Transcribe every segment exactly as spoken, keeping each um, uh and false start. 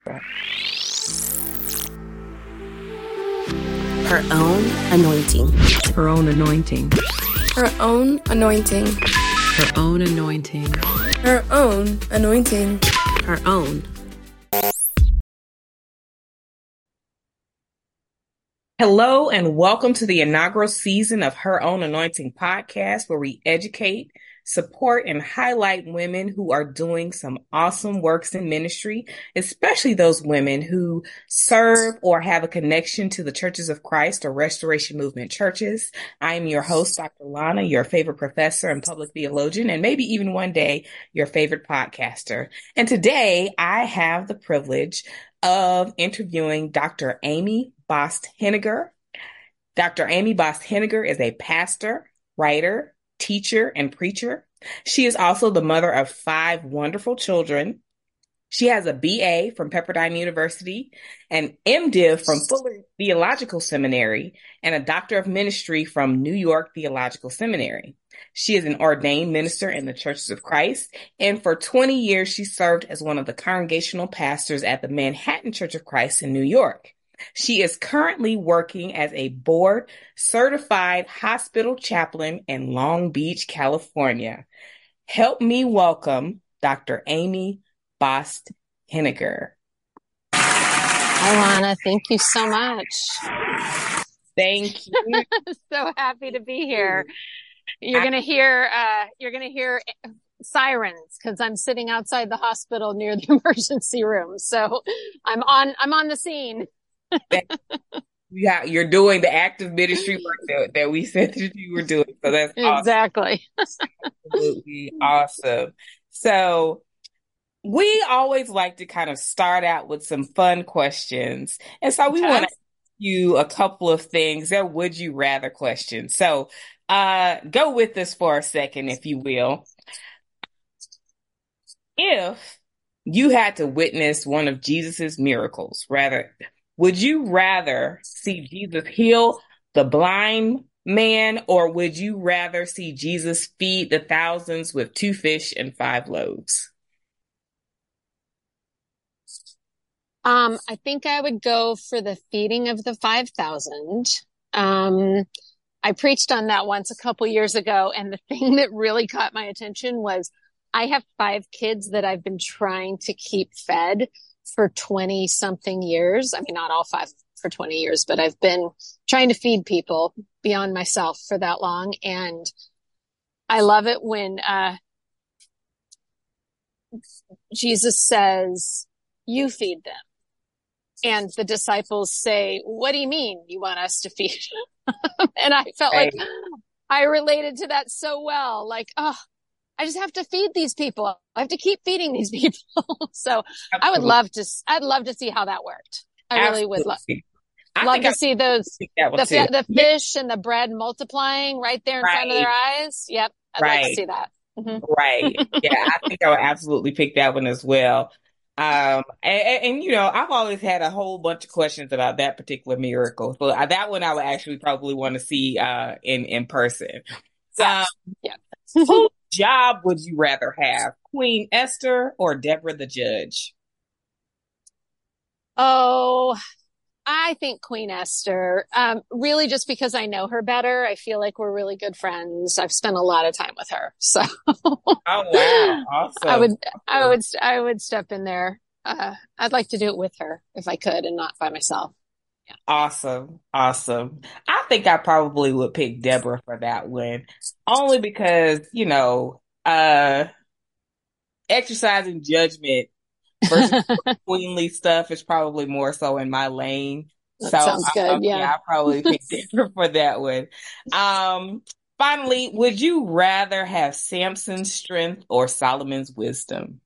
Her own anointing. Her own anointing. Her own anointing. Her own anointing. Her own anointing. Her own. Hello and welcome to the inaugural season of Her Own Anointing podcast, where we educate, support, and highlight women who are doing some awesome works in ministry, especially those women who serve or have a connection to the Churches of Christ or Restoration Movement churches. I am your host, Doctor Lana, your favorite professor and public theologian, and maybe even one day your favorite podcaster. And today I have the privilege of interviewing Doctor Amy Bost Henniger. Doctor Amy Bost Henniger is a pastor, writer, teacher, and preacher. She is also the mother of five wonderful children. She has a B A from Pepperdine University, an MDiv from Fuller Theological Seminary, and a Doctor of Ministry from New York Theological Seminary. She is an ordained minister in the Churches of Christ, and for twenty years she served as one of the congregational pastors at the Manhattan Church of Christ in New York. She is currently working as a board certified hospital chaplain in Long Beach, California. Help me welcome Doctor Amy Bost Henniger. Hi, Lana. Thank you so much. Thank you. So happy to be here. You're gonna hear uh, you're gonna hear sirens because I'm sitting outside the hospital near the emergency room. So I'm on I'm on the scene. Yeah, you're doing the active ministry work that, that we said that you were doing. So that's awesome. Exactly. Absolutely awesome. So we always like to kind of start out with some fun questions. And so we okay. want to ask you a couple of things. They're would you rather questions. So uh, go with us for a second, if you will. If you had to witness one of Jesus's miracles, rather, would you rather see Jesus heal the blind man, or would you rather see Jesus feed the thousands with two fish and five loaves? Um, I think I would go for the feeding of the five thousand. Um, I preached on that once a couple years ago, and the thing that really caught my attention was I have five kids that I've been trying to keep fed for twenty something years. I mean, not all five for twenty years, but I've been trying to feed people beyond myself for that long. And I love it when, uh, Jesus says, you feed them. And the disciples say, what do you mean you want us to feed? And I felt right. like I related to that so well. Like, oh, I just have to feed these people. I have to keep feeding these people. So Absolutely. I would love to, I'd love to see how that worked. I Absolutely. really would love, love to I see those, the, the fish and the bread multiplying right there in right. front of their eyes. Yep. I'd right. like to see that. Mm-hmm. Right. Yeah. I think I would absolutely pick that one as well. Um, and, and, you know, I've always had a whole bunch of questions about that particular miracle. So that one I would actually probably want to see, uh, in, in person. Yeah. Um, yeah. Whose job would you rather have, Queen Esther or Deborah the Judge? Oh, I think Queen Esther, um, really just because I know her better. I feel like we're really good friends. I've spent a lot of time with her. So, oh, wow. Awesome. I would, I would, I would step in there. Uh, I'd like to do it with her if I could and not by myself. Yeah. Awesome. Awesome. I think I probably would pick Deborah for that one, only because, you know, uh, exercising judgment versus queenly stuff is probably more so in my lane. That so sounds good. I, yeah. yeah, I probably pick Deborah for that one. Um, finally, would you rather have Samson's strength or Solomon's wisdom?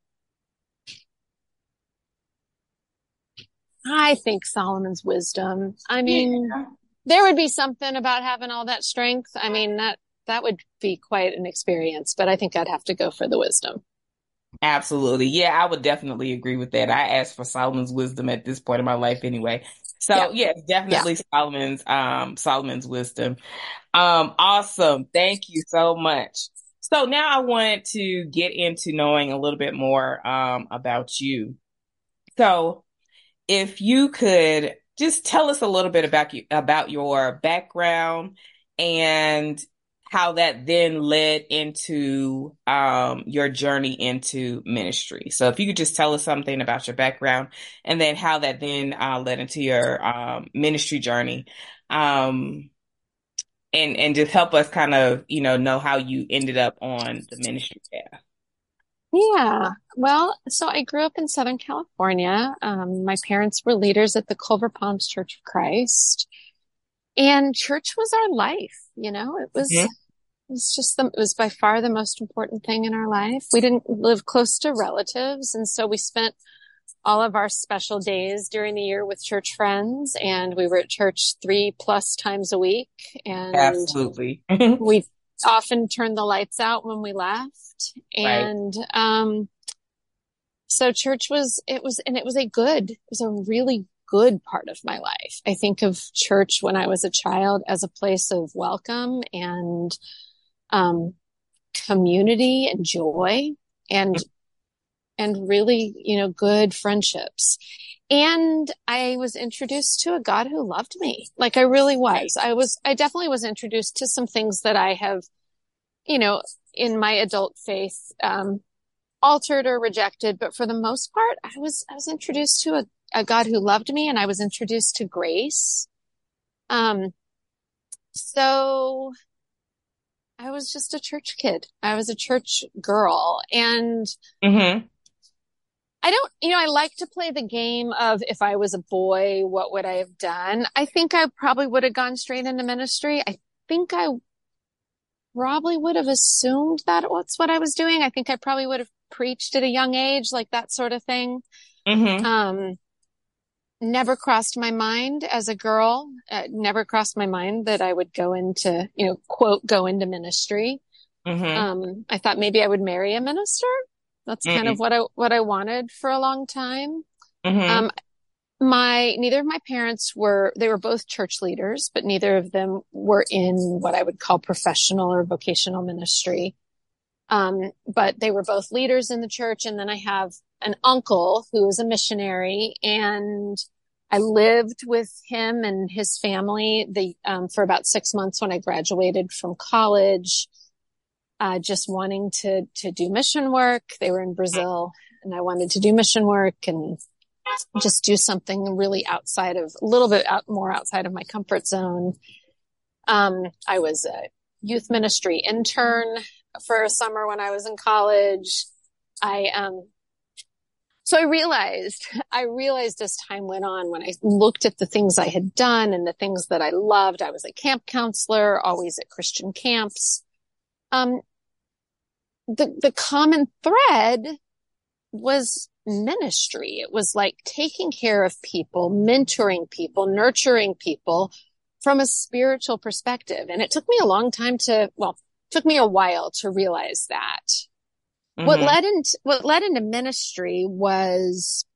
I think Solomon's wisdom. I mean, yeah. there would be something about having all that strength. I mean, that, that would be quite an experience, but I think I'd have to go for the wisdom. Absolutely. Yeah, I would definitely agree with that. I asked for Solomon's wisdom at this point in my life anyway. So yeah, yes, definitely yeah. Solomon's, um, Solomon's wisdom. Um, awesome. Thank you so much. So now I wanted to get into knowing a little bit more, um, about you. So if you could just tell us a little bit about you, about your background and how that then led into um, your journey into ministry. So if you could just tell us something about your background and then how that then uh, led into your um, ministry journey. Um, and, and just help us kind of, you know, know how you ended up on the ministry path. Yeah. Well, so I grew up in Southern California. Um, my parents were leaders at the Culver Palms Church of Christ, and church was our life. You know, it was, Mhm. it was just the, it was by far the most important thing in our life. We didn't live close to relatives, and so we spent all of our special days during the year with church friends, and we were at church three plus times a week, and Absolutely. we often turned the lights out when we left. Right. And, um, so church was, it was, and it was a good, it was a really good part of my life. I think of church when I was a child as a place of welcome and, um, community and joy and, and really, you know, good friendships. And I was introduced to a God who loved me. Like I really was. I was, I definitely was introduced to some things that I have, you know, in my adult faith, um, altered or rejected. But for the most part, I was, I was introduced to a, a God who loved me, and I was introduced to grace. Um, so I was just a church kid. I was a church girl, and Mm-hmm. I don't, you know, I like to play the game of if I was a boy, what would I have done? I think I probably would have gone straight into ministry. I think I probably would have assumed that what's what I was doing. I think I probably would have preached at a young age, like that sort of thing. Mm-hmm. Um, never crossed my mind as a girl, uh, never crossed my mind that I would go into, you know, quote, go into ministry. Mm-hmm. Um, I thought maybe I would marry a minister. That's kind of Mm-hmm. what I, what I wanted for a long time. Mm-hmm. Um, my, neither of my parents were, they were both church leaders, but neither of them were in what I would call professional or vocational ministry. Um, but they were both leaders in the church. And then I have an uncle who is a missionary, and I lived with him and his family, the, um, for about six months when I graduated from college. Uh, just wanting to, to do mission work. They were in Brazil, and I wanted to do mission work and just do something really outside of, a little bit out, more outside of my comfort zone. Um, I was a youth ministry intern for a summer when I was in college. I, um, so I realized, I realized as time went on, when I looked at the things I had done and the things that I loved, I was a camp counselor, always at Christian camps. Um, the, the common thread was ministry. It was like taking care of people, mentoring people, nurturing people from a spiritual perspective. And it took me a long time to, well, it took me a while to realize that. Mm-hmm. What led into, what led into ministry was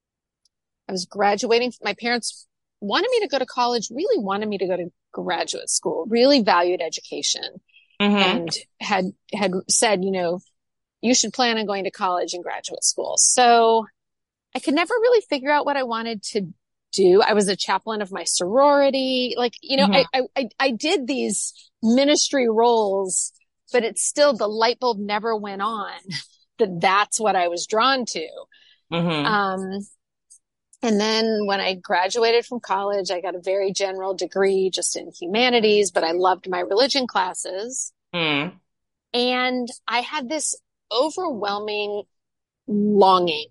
I was graduating. My parents wanted me to go to college, really wanted me to go to graduate school, really valued education. Mm-hmm. And had, had said, you know, you should plan on going to college and graduate school. So I could never really figure out what I wanted to do. I was a chaplain of my sorority. Like, you know, mm-hmm. I, I, I did these ministry roles, but it's still, the light bulb never went on that that's what I was drawn to. Mm-hmm. Um, and then when I graduated from college, I got a very general degree just in humanities, but I loved my religion classes. Mm. And I had this overwhelming longing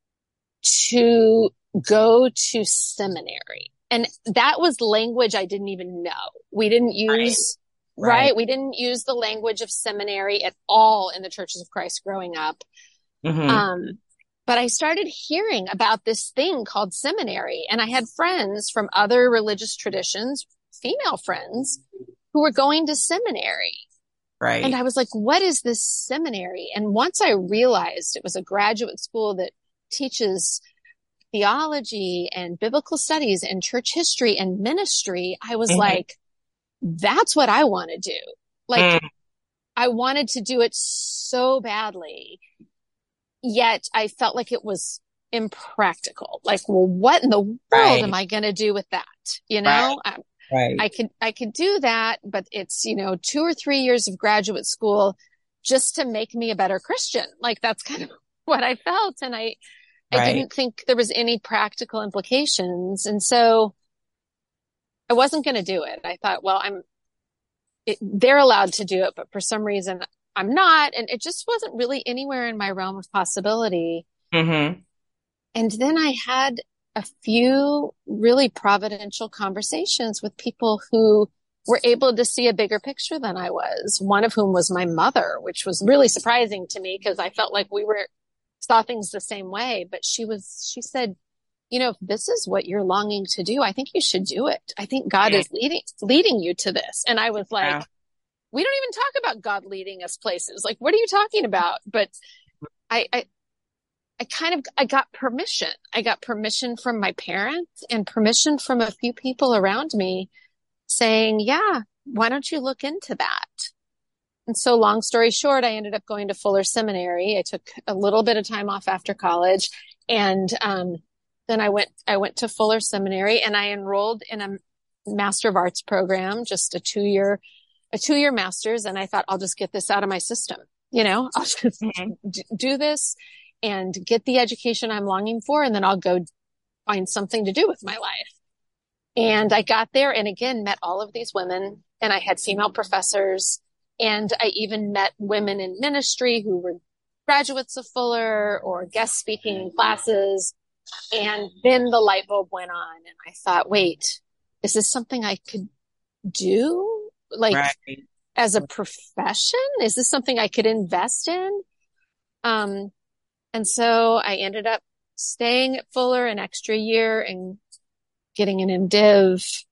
to go to seminary. And that was language I didn't even know. We didn't use, right? right? right? We didn't use the language of seminary at all in the Churches of Christ growing up. Mm-hmm. Um, But I started hearing about this thing called seminary, and I had friends from other religious traditions, female friends, who were going to seminary. Right. And I was like, what is this seminary? And once I realized it was a graduate school that teaches theology and biblical studies and church history and ministry, I was mm-hmm. like, that's what I want to do. Like, mm. I wanted to do it so badly. Yet I felt like it was impractical. Like, well, what in the world Right. am I going to do with that? You know, I, Right. I could, I could do that, but it's, you know, two or three years of graduate school just to make me a better Christian. Like, that's kind of what I felt. And I, I Right. didn't think there was any practical implications. And so I wasn't going to do it. I thought, well, I'm, it, they're allowed to do it, but for some reason I'm not. And it just wasn't really anywhere in my realm of possibility. Mm-hmm. And then I had a few really providential conversations with people who were able to see a bigger picture than I was, one of whom was my mother, which was really surprising to me because I felt like we were saw things the same way. But she was, she said, you know, if this is what you're longing to do, I think you should do it. I think God is leading, leading you to this. And I was like, Wow. we don't even talk about God leading us places. Like, what are you talking about? But I, I, I kind of, I got permission. I got permission from my parents and permission from a few people around me saying, yeah, why don't you look into that? And so long story short, I ended up going to Fuller Seminary. I took a little bit of time off after college. And, um, then I went, I went to Fuller Seminary and I enrolled in a Master of Arts program, just a two year, a two year master's. And I thought, I'll just get this out of my system. You know, I'll just Mhm. d- do this and get the education I'm longing for. And then I'll go find something to do with my life. And I got there and again, met all of these women and I had female professors. And I even met women in ministry who were graduates of Fuller or guest speaking in classes. And then the light bulb went on and I thought, wait, is this something I could do? Like Right. as a profession? Is this something I could invest in? Um, and so I ended up staying at Fuller an extra year and getting an MDiv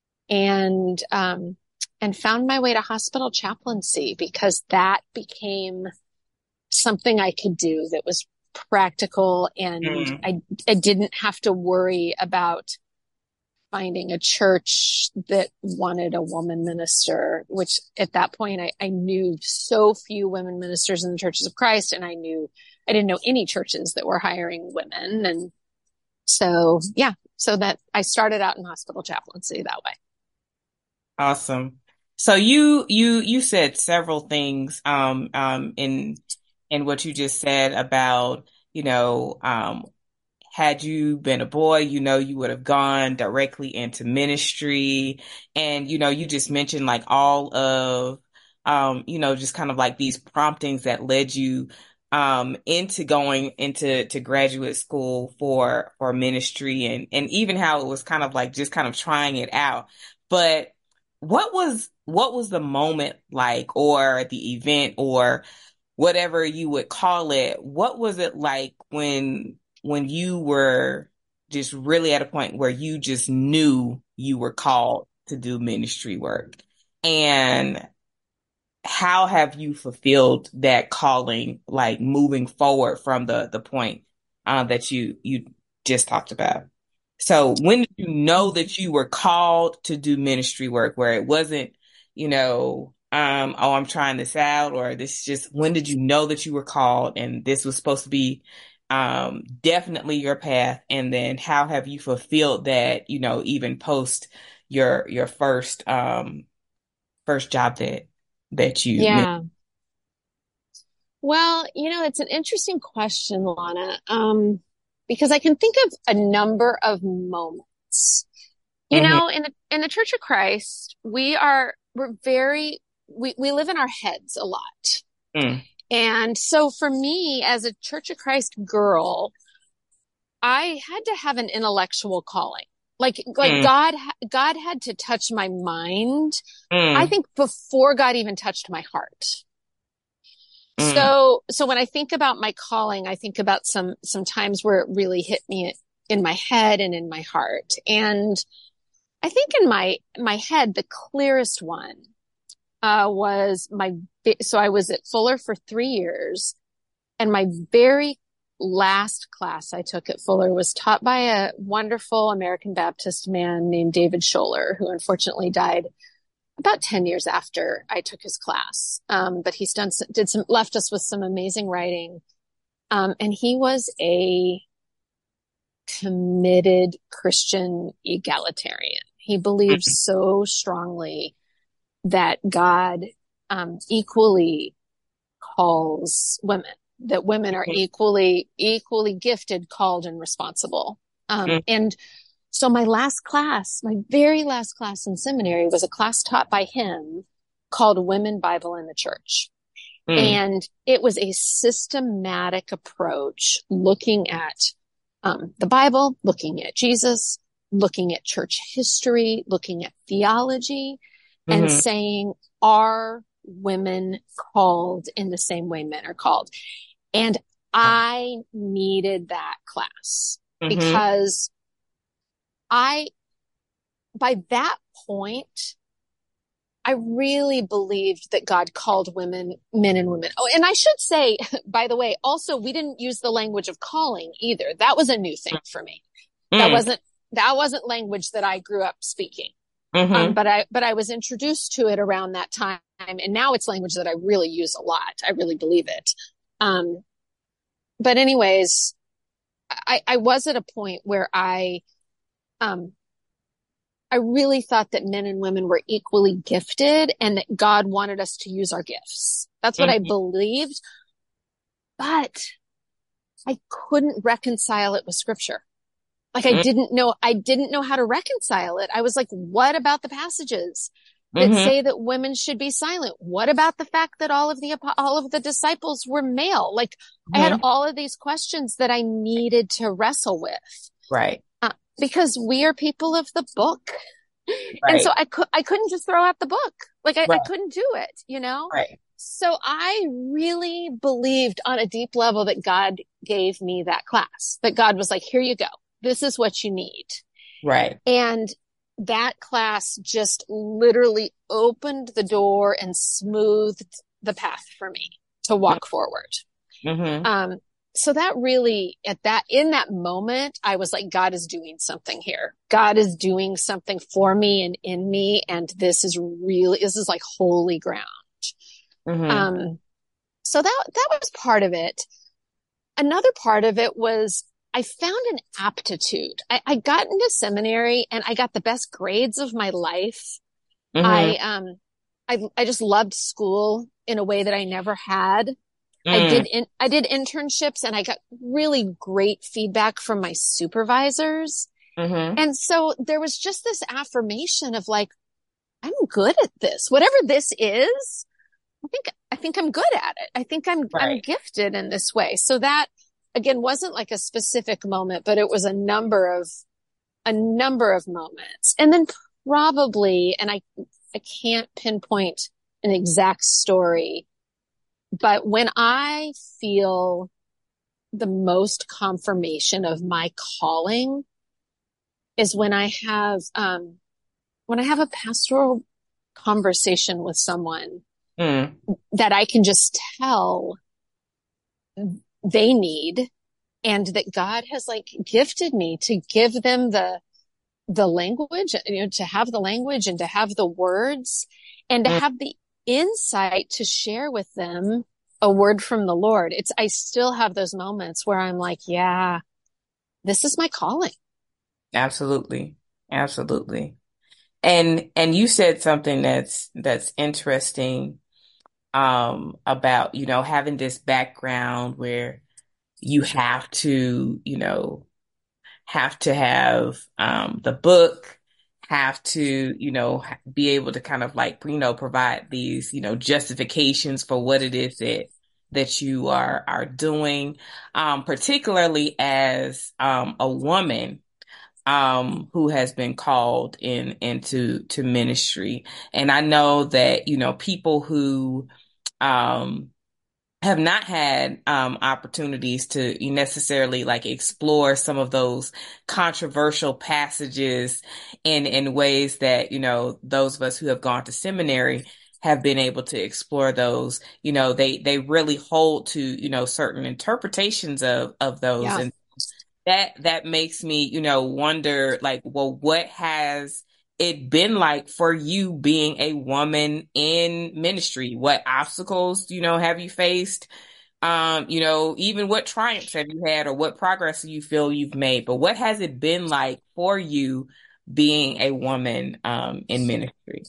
and, um, and found my way to hospital chaplaincy because that became something I could do that was practical and Mm. I, I didn't have to worry about finding a church that wanted a woman minister, which at that point I, I knew so few women ministers in the Churches of Christ. And I knew, I didn't know any churches that were hiring women. And so, yeah, so that I started out in hospital chaplaincy that way. Awesome. So you you you said several things um um in in what you just said about, you know, um had you been a boy, you know, you would have gone directly into ministry. And, you know, you just mentioned like all of um, you know, just kind of like these promptings that led you um into going into to graduate school for for ministry and and even how it was kind of like just kind of trying it out. But what was what was the moment like or the event or whatever you would call it? What was it like when when you were just really at a point where you just knew you were called to do ministry work? And how have you fulfilled that calling, like moving forward from the the point uh, that you you just talked about? So when did you know that you were called to do ministry work where it wasn't, you know, um, oh, I'm trying this out, or this just, when did you know that you were called and this was supposed to be um, definitely your path? And then how have you fulfilled that, you know, even post your your first um first job that that you made? Yeah. Well, you know, it's an interesting question, Lana, um, because I can think of a number of moments. You Mhm. know, in the in the Church of Christ, we are we're very we we live in our heads a lot. Mm. And so for me as a Church of Christ girl, I had to have an intellectual calling. Like like Mm. God God had to touch my mind. Mm. I think before God even touched my heart. Mm. So, so when I think about my calling, I think about some, some times where it really hit me in my head and in my heart. And I think in my, my head, the clearest one, uh, was my, so I was at Fuller for three years and my very last class I took at Fuller was taught by a wonderful American Baptist man named David Scholler, who unfortunately died about ten years after I took his class. Um, but he's done, did some, left us with some amazing writing. Um, and he was a committed Christian egalitarian. He believed so strongly that God um, equally calls women, that women are equally, equally gifted, called, and responsible. Um, and so my last class, my very last class in seminary was a class taught by him called Women, Bible, and the Church. Mm. And it was a systematic approach looking at um, the Bible, looking at Jesus, looking at church history, looking at theology, mm-hmm. and saying, are women called in the same way men are called? And I needed that class mm-hmm. because I, by that point, I really believed that God called women, men and women. Oh, and I should say, by the way, also, we didn't use the language of calling either. That was a new thing for me. Mm. That wasn't, that wasn't language that I grew up speaking. Mm-hmm. Um, but I, but I was introduced to it around that time. And now it's language that I really use a lot. I really believe it. Um, but anyways, I, I was at a point where I, um, I really thought that men and women were equally gifted and that God wanted us to use our gifts. That's what mm-hmm. I believed. But I couldn't reconcile it with scripture. Like I mm-hmm. didn't know, I didn't know how to reconcile it. I was like, what about the passages that mm-hmm. say that women should be silent? What about the fact that all of the, all of the disciples were male? Like mm-hmm. I had all of these questions that I needed to wrestle with. Right. Uh, because we are people of the book. Right. And so I could, I couldn't just throw out the book. Like I, right. I couldn't do it, you know? Right. So I really believed on a deep level that God gave me that class, that God was like, here you go. This is what you need. Right. And that class just literally opened the door and smoothed the path for me to walk mm-hmm. forward. Mm-hmm. Um, so that really at that, in that moment, I was like, God is doing something here. God is doing something for me and in me. And this is really, this is like holy ground. Mm-hmm. Um, so that, that was part of it. Another part of it was I found an aptitude. I, I got into seminary and I got the best grades of my life. Mm-hmm. I, um, I, I just loved school in a way that I never had. Mm. I did, in, I did internships and I got really great feedback from my supervisors. Mm-hmm. And so there was just this affirmation of like, I'm good at this, whatever this is. I think, I think I'm good at it. I think I'm, right. I'm gifted in this way. So that again wasn't like a specific moment, but it was a number of, a number of moments. And then probably, and I, I can't pinpoint an exact story, but when I feel the most confirmation of my calling is when I have, um, when I have a pastoral conversation with someone mm. that I can just tell they need, and that God has like gifted me to give them the, the language, you know, to have the language and to have the words and to mm. have the insight to share with them a word from the Lord. It's, I still have those moments where I'm like, yeah, this is my calling. Absolutely. Absolutely. And, and you said something that's, that's interesting, um, about, you know, having this background where you have to, you know, have to have, um, the book, have to, you know, be able to kind of like, you know, provide these, you know, justifications for what it is that, that you are, are doing, um, particularly as, um, a woman, um, who has been called in, into, to ministry. And I know that, you know, people who, um, have not had um, opportunities to necessarily like explore some of those controversial passages in in ways that, you know, those of us who have gone to seminary have been able to explore those. You know, they they really hold to, you know, certain interpretations of of those. Yeah. And that that makes me, you know, wonder like, well, what has it been like for you being a woman in ministry? What obstacles, you know, have you faced Um, you know, even what triumphs have you had or what progress do you feel you've made? But what has it been like for you being a woman um, in ministry?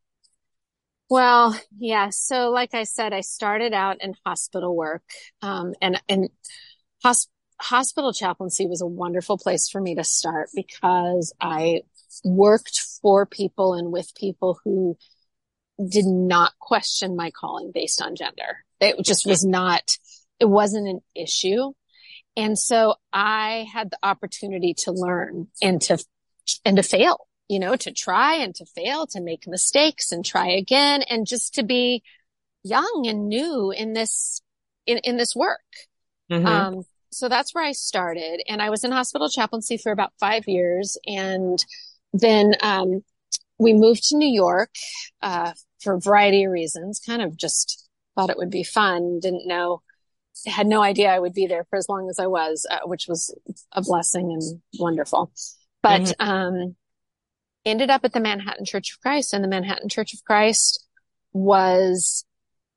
Well, yeah. So like I said, I started out in hospital work, um, and, and hosp hospital chaplaincy was a wonderful place for me to start because I worked for people and with people who did not question my calling based on gender. It just was not, it wasn't an issue. And so I had the opportunity to learn and to, and to fail, you know, to try and to fail, to make mistakes and try again, and just to be young and new in this, in, in this work. Mm-hmm. Um, so that's where I started. And I was in hospital chaplaincy for about five years. And then, um, we moved to New York, uh, for a variety of reasons, kind of just thought it would be fun. Didn't know, had no idea I would be there for as long as I was, uh, which was a blessing and wonderful. But, Mm-hmm. um, ended up at the Manhattan Church of Christ, and the Manhattan Church of Christ was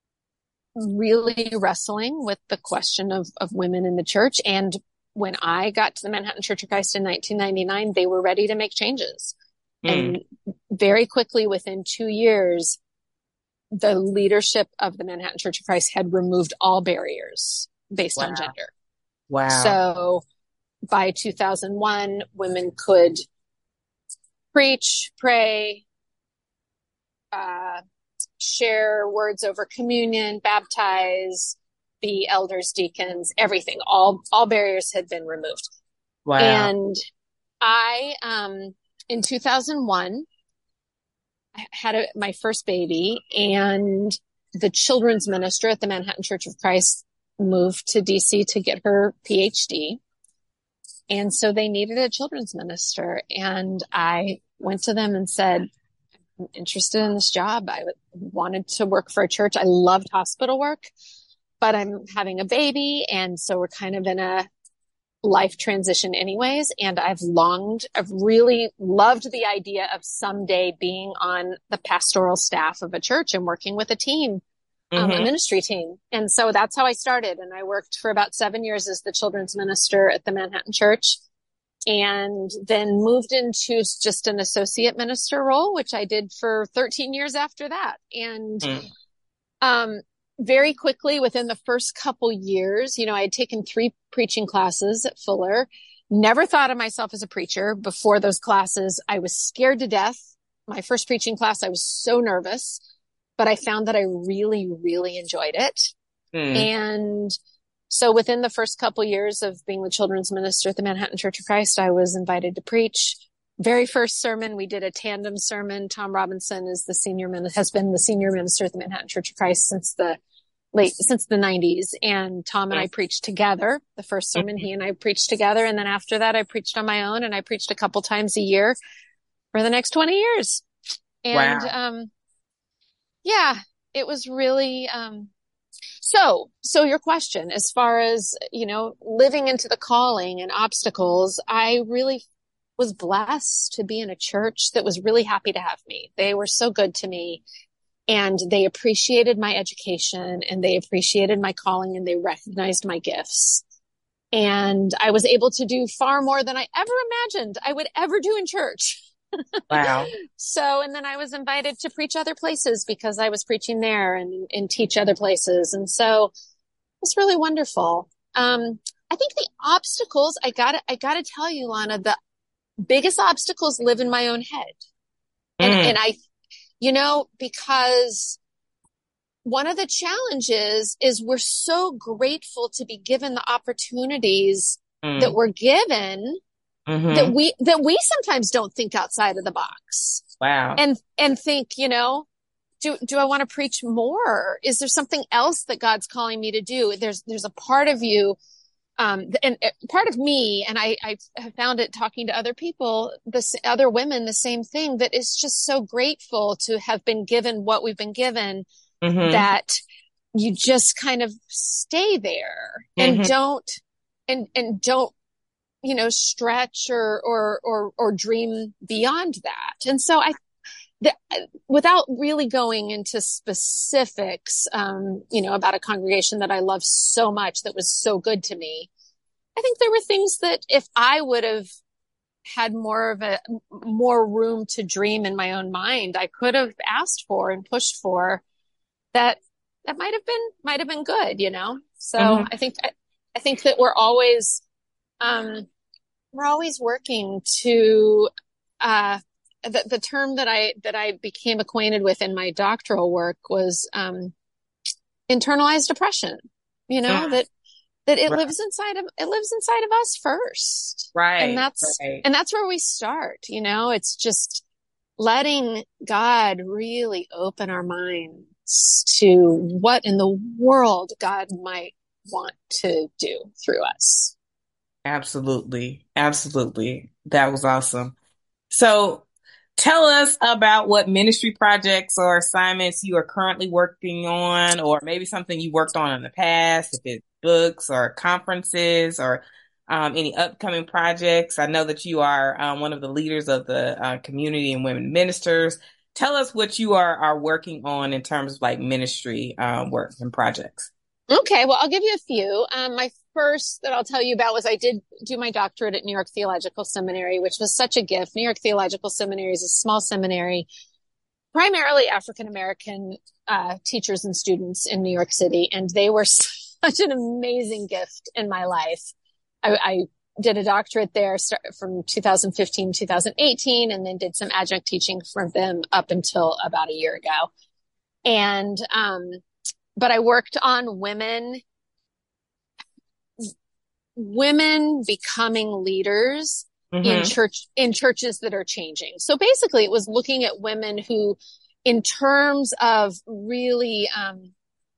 really wrestling with the question of, of women in the church. And when I got to the Manhattan Church of Christ in nineteen ninety-nine, they were ready to make changes. Mm. And very quickly, within two years, the leadership of the Manhattan Church of Christ had removed all barriers based Wow. on gender. Wow. So by two thousand one, women could preach, pray, uh, share words over communion, baptize, be elders, deacons, everything. All, all barriers had been removed. Wow. And I, um, in two thousand one, I had a, my first baby, and the children's minister at the Manhattan Church of Christ moved to D C to get her P H D. And so they needed a children's minister. And I went to them and said, I'm interested in this job. I wanted to work for a church. I loved hospital work, but I'm having a baby. And so we're kind of in a life transition anyways. And I've longed, I've really loved the idea of someday being on the pastoral staff of a church and working with a team, um, Mm-hmm. a ministry team. And so that's how I started. And I worked for about seven years as the children's minister at the Manhattan Church, and then moved into just an associate minister role, which I did for thirteen years after that. And, Mm. um, very quickly within the first couple years, you know, I had taken three preaching classes at Fuller, never thought of myself as a preacher before those classes. I was scared to death. My first preaching class, I was so nervous, but I found that I really, really enjoyed it. Mm. And so within the first couple years of being the children's minister at the Manhattan Church of Christ, I was invited to preach. Very first sermon, we did a tandem sermon. Tom Robinson is the senior min- has been the senior minister at the Manhattan Church of Christ since the late, since the nineties. And Tom and I preached together. The first sermon, he and I preached together. And then after that, I preached on my own, and I preached a couple times a year for the next twenty years. And, Wow. um, yeah, it was really, um, so, so your question, as far as, you know, living into the calling and obstacles, I really was blessed to be in a church that was really happy to have me. They were so good to me, and they appreciated my education, and they appreciated my calling, and they recognized my gifts. And I was able to do far more than I ever imagined I would ever do in church. Wow. So, and then I was invited to preach other places because I was preaching there, and, and teach other places. And so it's really wonderful. Um, I think the obstacles, I gotta, I gotta tell you, Lana, the biggest obstacles live in my own head. And, Mm. and I, you know, because one of the challenges is we're so grateful to be given the opportunities Mm. that we're given, Mm-hmm. that we, that we sometimes don't think outside of the box. Wow. And, and think, you know, do, do I want to preach more? Is there something else that God's calling me to do? There's, there's a part of you, um, and uh, part of me, and I, I have found it talking to other people, this other women, the same thing, that is just so grateful to have been given what we've been given, Mm-hmm. that you just kind of stay there and Mhm. don't, and, and don't, you know, stretch or, or, or, or dream beyond that. And so I, the, without really going into specifics, um, you know, about a congregation that I love so much that was so good to me, I think there were things that if I would have had more of a more room to dream in my own mind, I could have asked for and pushed for that. That might have been might have been good, you know. So mm-hmm. I think I, I think that we're always um, we're always working to uh, the the term that I that I became acquainted with in my doctoral work was um, internalized depression. You know mm. that. That it right. lives inside of it lives inside of us first, right? And that's right. and that's where we start. You know, it's just letting God really open our minds to what in the world God might want to do through us. Absolutely, absolutely, that was awesome. So, tell us about what ministry projects or assignments you are currently working on, or maybe something you worked on in the past. If it's books or conferences or um, any upcoming projects. I know that you are um, one of the leaders of the uh, Community and Women Ministers. Tell us what you are, are working on in terms of like ministry uh, work and projects. Okay, well, I'll give you a few. Um, my first that I'll tell you about was I did do my doctorate at New York Theological Seminary, which was such a gift. New York Theological Seminary is a small seminary, primarily African-American uh, teachers and students in New York City, and they were such an amazing gift in my life. I, I did a doctorate there start from two thousand fifteen, two thousand eighteen, and then did some adjunct teaching for them up until about a year ago. And, um, but I worked on women, women becoming leaders mm-hmm. in church, in churches that are changing. So basically it was looking at women who, in terms of really, um,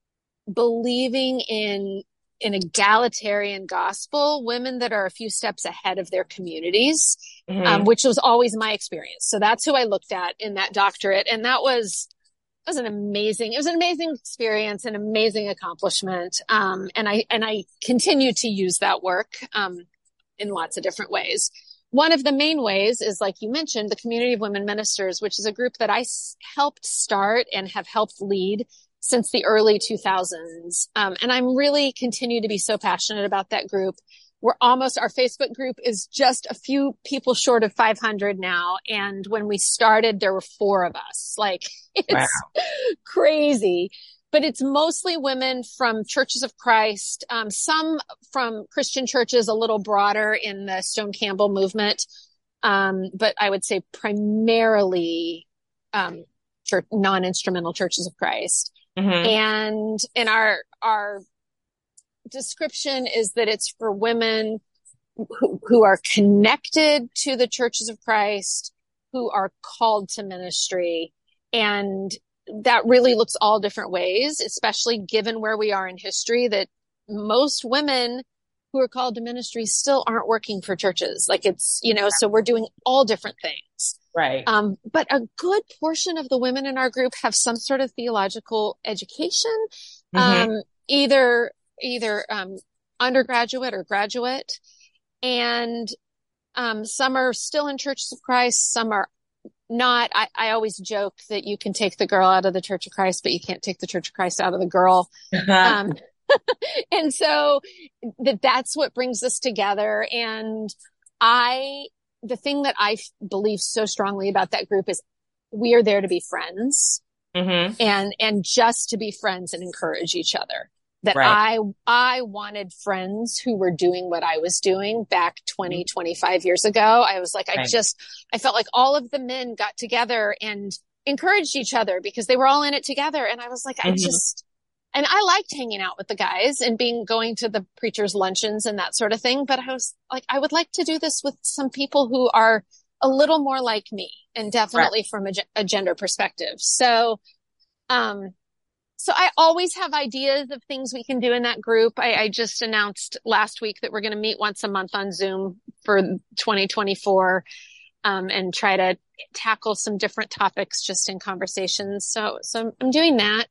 believing in an egalitarian gospel, women that are a few steps ahead of their communities, mm-hmm. um, which was always my experience. So that's who I looked at in that doctorate. And that was, that was an amazing, it was an amazing experience, an amazing accomplishment. Um, and I, and I continue to use that work, um, in lots of different ways. One of the main ways is, like you mentioned, the Community of Women Ministers, which is a group that I s- helped start and have helped lead since the early two thousands. Um, and I'm really continue to be so passionate about that group. We're almost, our Facebook group is just a few people short of five hundred now. And when we started, there were four of us. Like, it's wow. crazy, but it's mostly women from Churches of Christ, um, some from Christian churches, a little broader in the Stone Campbell movement. Um, but I would say primarily, um, church, non-instrumental Churches of Christ. Mm-hmm. And in our, our description is that it's for women who, who are connected to the Churches of Christ, who are called to ministry. And that really looks all different ways, especially given where we are in history, that most women who are called to ministry still aren't working for churches. Like it's, you know, so we're doing all different things. Right. Um, but a good portion of the women in our group have some sort of theological education, mm-hmm. um, either, either, um, undergraduate or graduate. And, um, some are still in Churches of Christ. Some are not. I, I always joke that you can take the girl out of the Church of Christ, but you can't take the Church of Christ out of the girl. um, and so that that's what brings us together. And I, the thing that I believe so strongly about that group is we are there to be friends mm-hmm. and, and just to be friends and encourage each other. That right. I, I wanted friends who were doing what I was doing back twenty, twenty-five years ago. I was like, I right. just, I felt like all of the men got together and encouraged each other because they were all in it together. And I was like, mm-hmm. I just, and I liked hanging out with the guys and being, going to the preachers' luncheons and that sort of thing. But I was like, I would like to do this with some people who are a little more like me and definitely right. from a, a gender perspective. So, um, so I always have ideas of things we can do in that group. I, I just announced last week that we're going to meet once a month on Zoom for twenty twenty-four, um, and try to tackle some different topics just in conversations. So, so I'm doing that.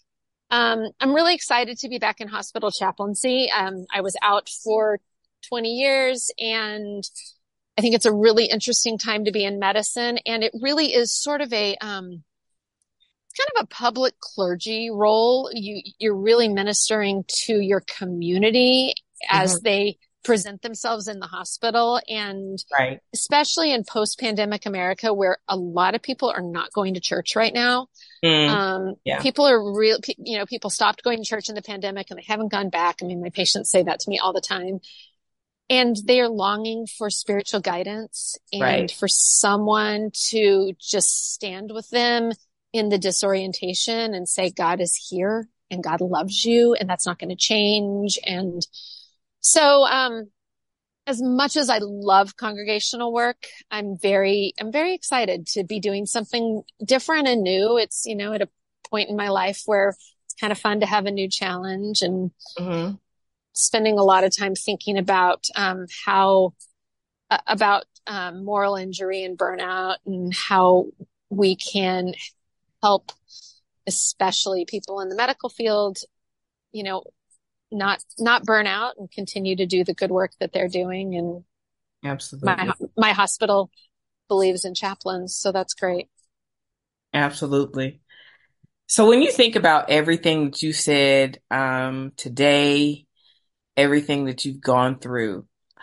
Um, I'm really excited to be back in hospital chaplaincy. Um, I was out for twenty years and, I think it's a really interesting time to be in medicine. And it really is sort of a, um, kind of a public clergy role. You, you're really ministering to your community as mm-hmm. they present themselves in the hospital. And right. especially in post-pandemic America, where a lot of people are not going to church right now. Mm. Um, yeah. people are real, you know, people stopped going to church in the pandemic and they haven't gone back. I mean, my patients say that to me all the time. And they are longing for spiritual guidance and right. for someone to just stand with them in the disorientation and say, God is here and God loves you and that's not going to change. And so, um, as much as I love congregational work, I'm very, I'm very excited to be doing something different and new. It's, you know, at a point in my life where it's kind of fun to have a new challenge and mm-hmm. spending a lot of time thinking about, um, how, uh, about, um, moral injury and burnout and how we can help, especially people in the medical field, you know, not, not burn out and continue to do the good work that they're doing. And absolutely, my, my hospital believes in chaplains. So that's great. Absolutely. So when you think about everything that you said, um, today, everything that you've gone through,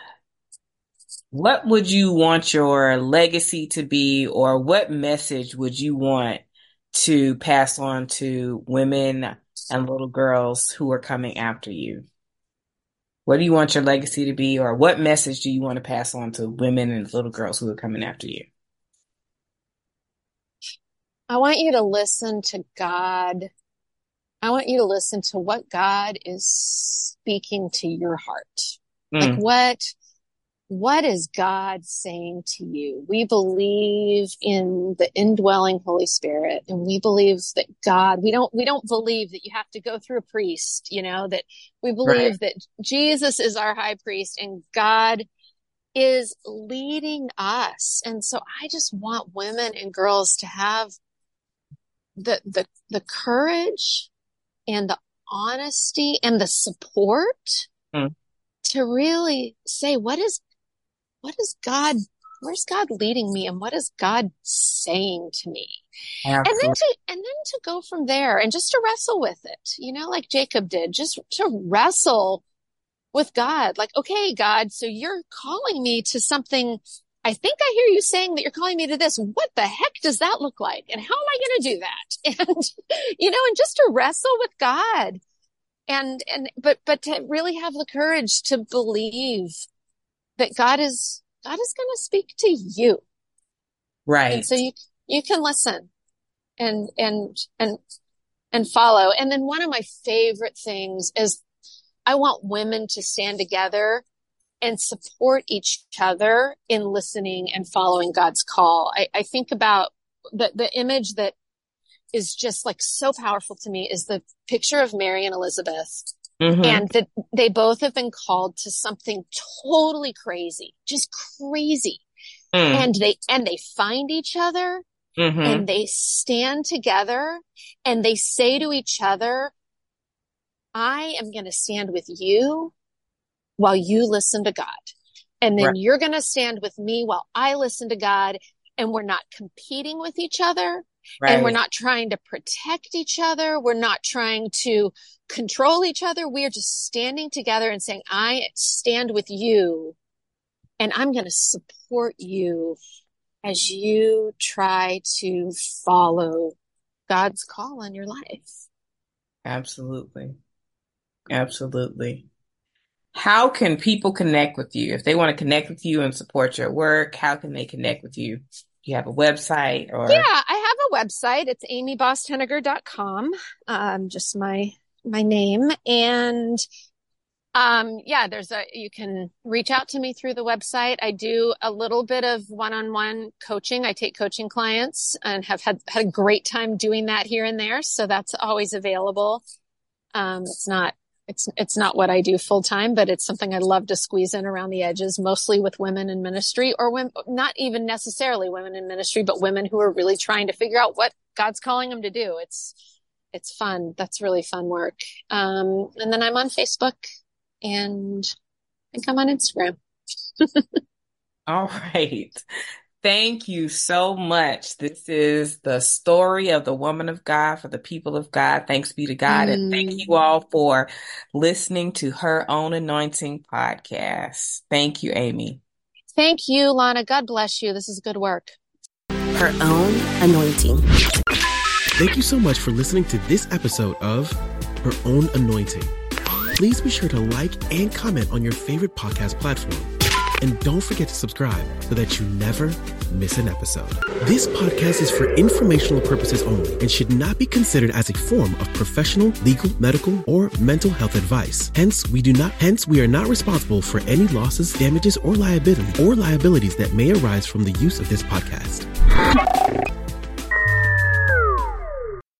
what would you want your legacy to be, or what message would you want to pass on to women and little girls who are coming after you? What do you want your legacy to be, or what message do you want to pass on to women and little girls who are coming after you? I want you to listen to God. I want you to listen to what God is speaking to your heart. Mm. Like what, what is God saying to you? We believe in the indwelling Holy Spirit, and we believe that God, we don't, we don't believe that you have to go through a priest, you know, that we believe right. that Jesus is our high priest and God is leading us. And so I just want women and girls to have the, the, the courage and the honesty and the support mm. to really say, what is, what is God, where's God leading me? And what is God saying to me? Absolutely. And then to, and then to go from there and just to wrestle with it, you know, like Jacob did, just to wrestle with God. Like, okay, God, so you're calling me to something. I think I hear you saying that you're calling me to this. What the heck does that look like? And how am I going to do that? And, you know, and just to wrestle with God and, and, but, but to really have the courage to believe that God is, God is going to speak to you. Right. And so you, you can listen and, and, and, and follow. And then one of my favorite things is I want women to stand together and support each other in listening and following God's call. I, I think about the, the image that is just like so powerful to me is the picture of Mary and Elizabeth. Mm-hmm. And that they both have been called to something totally crazy, just crazy. Mm. And they, and they find each other mm-hmm. and they stand together and they say to each other, I am going to stand with you while you listen to God. And then right. you're going to stand with me while I listen to God. And we're not competing with each other. Right. And we're not trying to protect each other. We're not trying to control each other. We are just standing together and saying, I stand with you and I'm going to support you as you try to follow God's call on your life. Absolutely. Absolutely. How can people connect with you? If they want to connect with you and support your work, how can they connect with you? Do you have a website or? Yeah, I have a website. It's amy boss henniger dot com. Um, just my, my name. And, um, yeah, there's a, you can reach out to me through the website. I do a little bit of one-on-one coaching. I take coaching clients and have had, had a great time doing that here and there. So that's always available. Um, it's not, It's, it's not what I do full time, but it's something I love to squeeze in around the edges, mostly with women in ministry or women, not even necessarily women in ministry, but women who are really trying to figure out what God's calling them to do. It's, it's fun. That's really fun work. Um, and then I'm on Facebook and I think I'm on Instagram. All right. Thank you so much. This is the story of the woman of God for the people of God. Thanks be to God. Mm. And thank you all for listening to Her Own Anointing podcast. Thank you, Amy. Thank you, Lana. God bless you. This is good work. Her Own Anointing. Thank you so much for listening to this episode of Her Own Anointing. Please be sure to like and comment on your favorite podcast platform. And don't forget to subscribe so that you never miss an episode. This podcast is for informational purposes only and should not be considered as a form of professional, legal, medical, or mental health advice. Hence, we do not, hence we are not responsible for any losses, damages, or liability or liabilities that may arise from the use of this podcast.